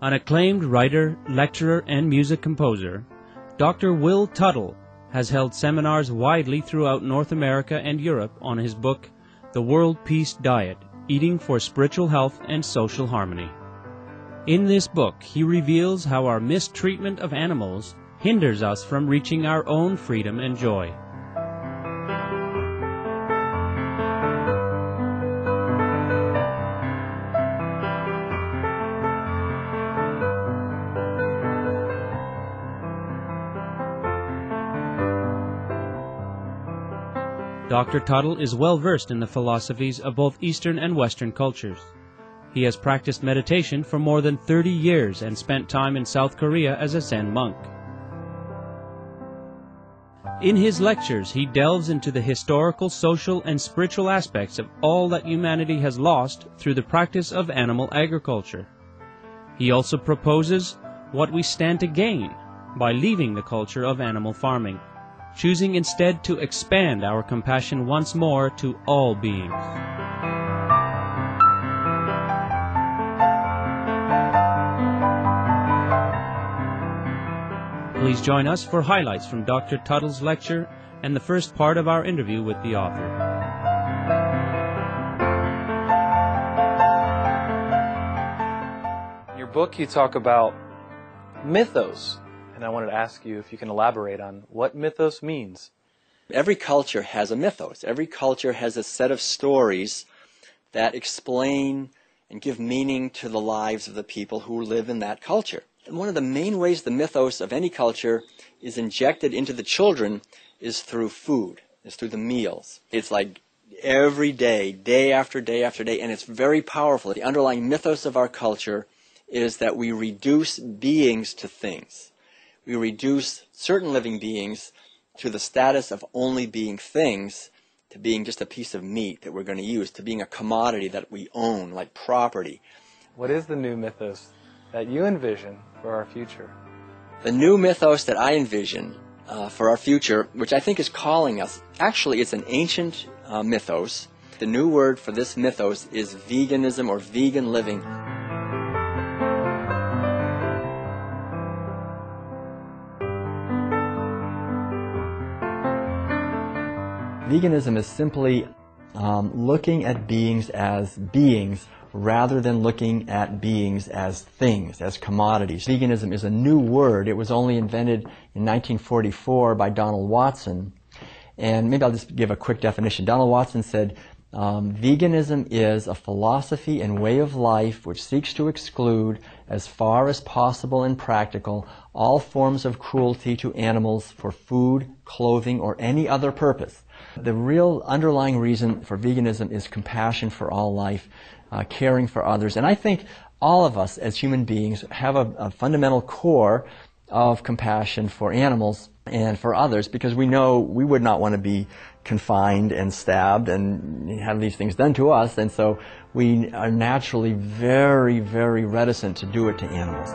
An acclaimed writer, lecturer, and music composer, Dr. Will Tuttle has held seminars widely throughout North America and Europe on his book, The World Peace Diet, Eating for Spiritual Health and Social Harmony. In this book, he reveals how our mistreatment of animals hinders us from reaching our own freedom and joy. Dr. Tuttle is well versed in the philosophies of both Eastern and Western cultures. He has practiced meditation for more than 30 years and spent time in South Korea as a Zen monk. In his lectures, he delves into the historical, social, and spiritual aspects of all that humanity has lost through the practice of animal agriculture. He also proposes what we stand to gain by leaving the culture of animal farming, choosing instead to expand our compassion once more to all beings. Please join us for highlights from Dr. Tuttle's lecture and the first part of our interview with the author. In your book, you talk about mythos, and I wanted to ask you if you can elaborate on what mythos means. Every culture has a mythos. Every culture has a set of stories that explain and give meaning to the lives of the people who live in that culture. And one of the main ways the mythos of any culture is injected into the children is through food, is through the meals. It's like every day, day after day after day, and it's very powerful. The underlying mythos of our culture is that we reduce beings to things. We reduce certain living beings to the status of only being things, to being just a piece of meat that we're going to use, to being a commodity that we own, like property. What is the new mythos that you envision for our future? The new mythos that I envision for our future, which I think is calling us, actually it's an ancient mythos. The new word for this mythos is veganism or vegan living. Veganism is simply looking at beings as beings rather than looking at beings as things, as commodities. Veganism is a new word. It was only invented in 1944 by Donald Watson. And maybe I'll just give a quick definition. Donald Watson said, veganism is a philosophy and way of life which seeks to exclude, as far as possible and practical, all forms of cruelty to animals for food, clothing, or any other purpose. The real underlying reason for veganism is compassion for all life, caring for others. And I think all of us as human beings have a fundamental core of compassion for animals and for others, because we know we would not want to be confined and stabbed and have these things done to us, and so we are naturally very, very reticent to do it to animals.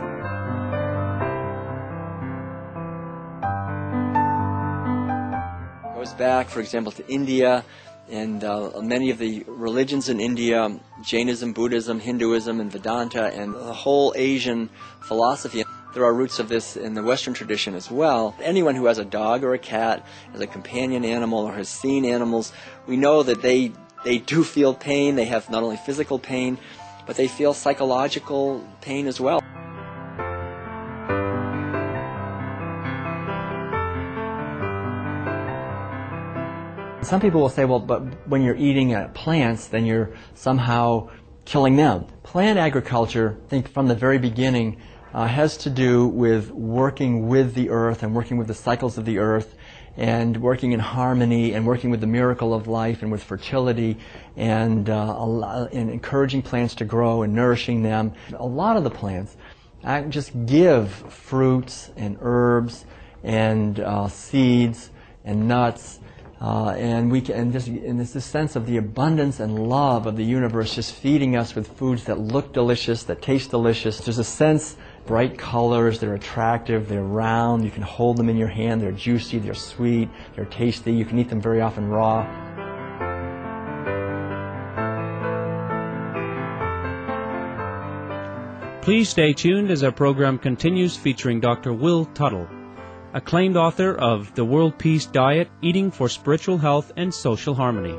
It goes back, for example, to India, and many of the religions in India, Jainism, Buddhism, Hinduism, and Vedanta, and the whole Asian philosophy. There are roots of this in the Western tradition as well. Anyone who has a dog or a cat as a companion animal or has seen animals, we know that they do feel pain. They have not only physical pain, but they feel psychological pain as well. Some people will say, well, but when you're eating plants, then you're somehow killing them. Plant agriculture, I think from the very beginning, has to do with working with the earth and working with the cycles of the earth and working in harmony and working with the miracle of life and with fertility and encouraging plants to grow and nourishing them. A lot of the plants just give fruits and herbs and seeds and nuts. And there's this sense of the abundance and love of the universe just feeding us with foods that look delicious, that taste delicious. There's a sense, bright colors, they're attractive, they're round, you can hold them in your hand, they're juicy, they're sweet, they're tasty, you can eat them very often raw. Please stay tuned as our program continues featuring Dr. Will Tuttle, acclaimed author of The World Peace Diet, Eating for Spiritual Health and Social Harmony.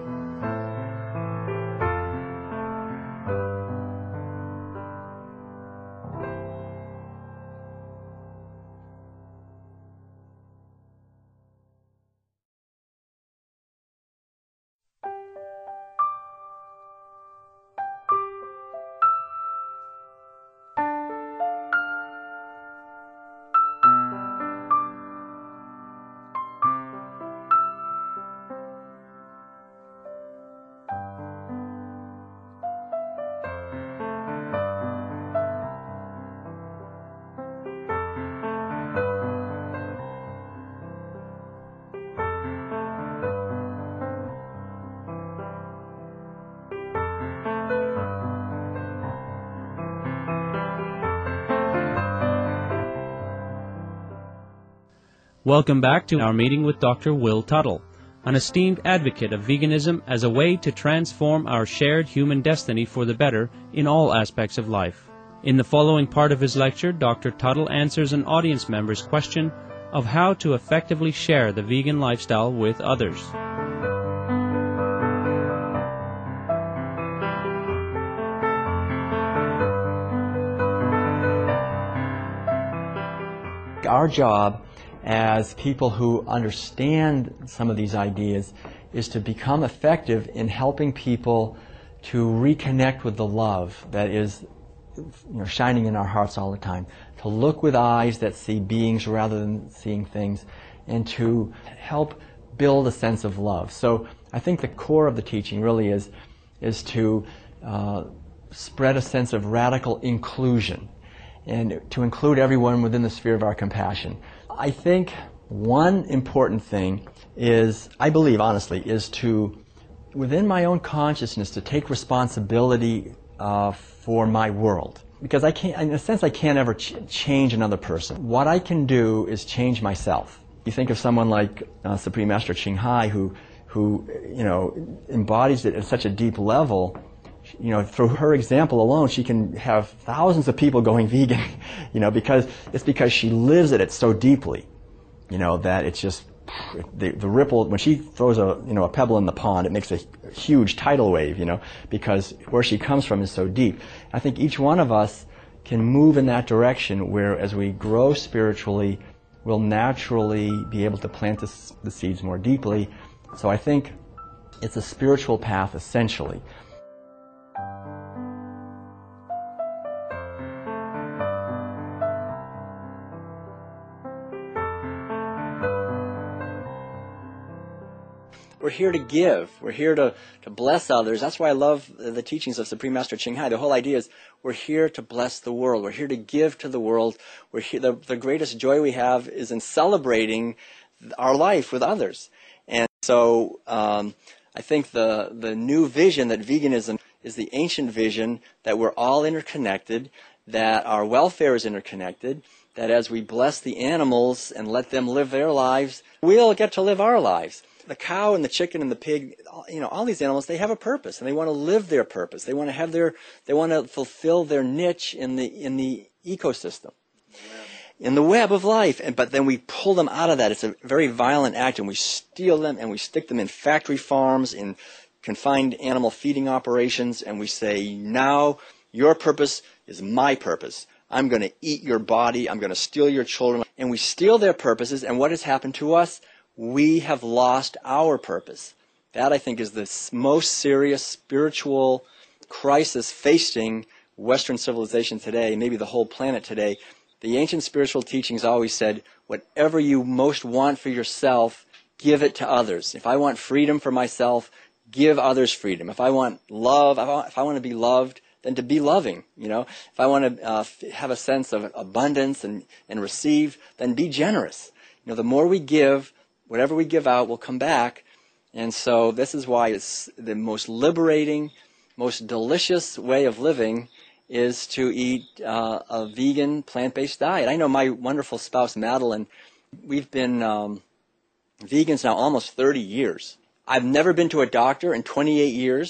Welcome back to our meeting with Dr. Will Tuttle, an esteemed advocate of veganism as a way to transform our shared human destiny for the better in all aspects of life. In the following part of his lecture, Dr. Tuttle answers an audience member's question of how to effectively share the vegan lifestyle with others. Our job as people who understand some of these ideas is to become effective in helping people to reconnect with the love that is shining in our hearts all the time, to look with eyes that see beings rather than seeing things, and to help build a sense of love. So I think the core of the teaching really is to spread a sense of radical inclusion and to include everyone within the sphere of our compassion. I think one important thing is, I believe honestly, is to, within my own consciousness, to take responsibility for my world. Because I can't, in a sense, I can't ever change another person. What I can do is change myself. You think of someone like Supreme Master Ching Hai, who embodies it at such a deep level. Through her example alone, she can have thousands of people going vegan, because she lives it so deeply, that it's just, the ripple, when she throws a pebble in the pond, it makes a huge tidal wave, because where she comes from is so deep. I think each one of us can move in that direction where as we grow spiritually, we'll naturally be able to plant the seeds more deeply. So I think it's a spiritual path essentially. We're here to give. We're here to bless others. That's why I love the teachings of Supreme Master Ching Hai. The whole idea is we're here to bless the world. We're here to give to the world. We're here, the greatest joy we have is in celebrating our life with others. And so I think the new vision that veganism is the ancient vision that we're all interconnected, that our welfare is interconnected, that as we bless the animals and let them live their lives, we'll get to live our lives. The cow and the chicken and the pig, all these animals, they have a purpose and they want to live their purpose. They want to fulfill their niche in the ecosystem, in the web of life. But then we pull them out of that. It's a very violent act, and we steal them and we stick them in factory farms, in confined animal feeding operations, and we say, now your purpose is my purpose. I'm going to eat your body. I'm going to steal your children. And we steal their purposes, and what has happened to us? We have lost our purpose. That, I think, is the most serious spiritual crisis facing Western civilization today, maybe the whole planet today. The ancient spiritual teachings always said, whatever you most want for yourself, give it to others. If I want freedom for myself, give others freedom. If I want love, if I want to be loved, then to be loving. If I want to have a sense of abundance and receive, then be generous. The more we give, whatever we give out will come back. And so this is why it's the most liberating, most delicious way of living is to eat a vegan, plant-based diet. I know my wonderful spouse, Madeline, we've been vegans now almost 30 years. I've never been to a doctor in 28 years.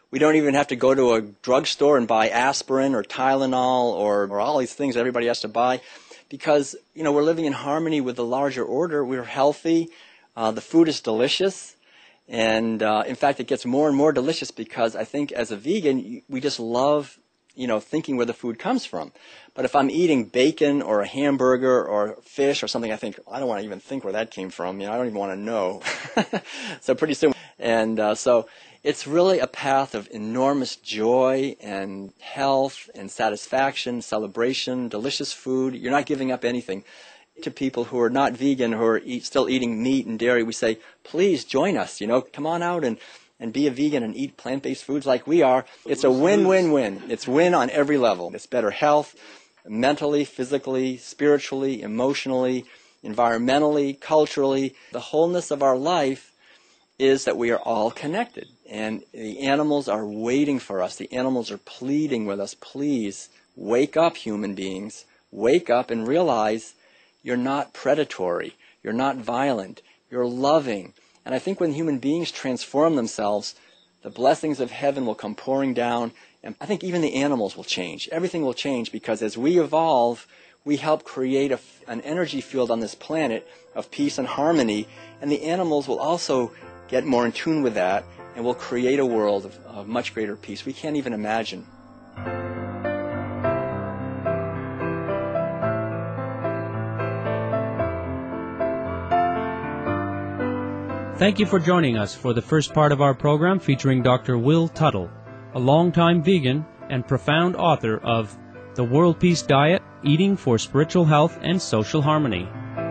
We don't even have to go to a drugstore and buy aspirin or Tylenol or all these things that everybody has to buy, because, we're living in harmony with the larger order. We're healthy. The food is delicious. And in fact, it gets more and more delicious because I think as a vegan, we just love, thinking where the food comes from. But if I'm eating bacon or a hamburger or fish or something, I think, I don't want to even think where that came from. I don't even want to know. So pretty soon. And so it's really a path of enormous joy and health and satisfaction, celebration, delicious food. You're not giving up anything. To people who are not vegan, who are still eating meat and dairy, we say, please join us, come on out and be a vegan and eat plant-based foods like we are. It's a win-win-win. It's win on every level. It's better health, mentally, physically, spiritually, emotionally, environmentally, culturally. The wholeness of our life is that we are all connected. And the animals are waiting for us. The animals are pleading with us, please wake up, human beings. Wake up and realize you're not predatory, you're not violent, you're loving. And I think when human beings transform themselves, the blessings of heaven will come pouring down, and I think even the animals will change. Everything will change because as we evolve, we help create an energy field on this planet of peace and harmony, and the animals will also get more in tune with that, and will create a world of much greater peace we can't even imagine. Thank you for joining us for the first part of our program featuring Dr. Will Tuttle, a longtime vegan and profound author of The World Peace Diet, Eating for Spiritual Health and Social Harmony.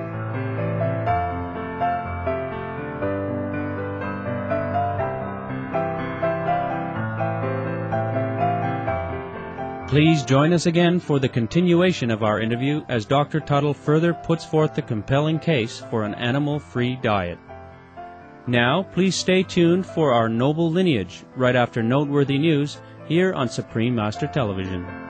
Please join us again for the continuation of our interview as Dr. Tuttle further puts forth the compelling case for an animal-free diet. Now, please stay tuned for our noble lineage right after noteworthy news here on Supreme Master Television.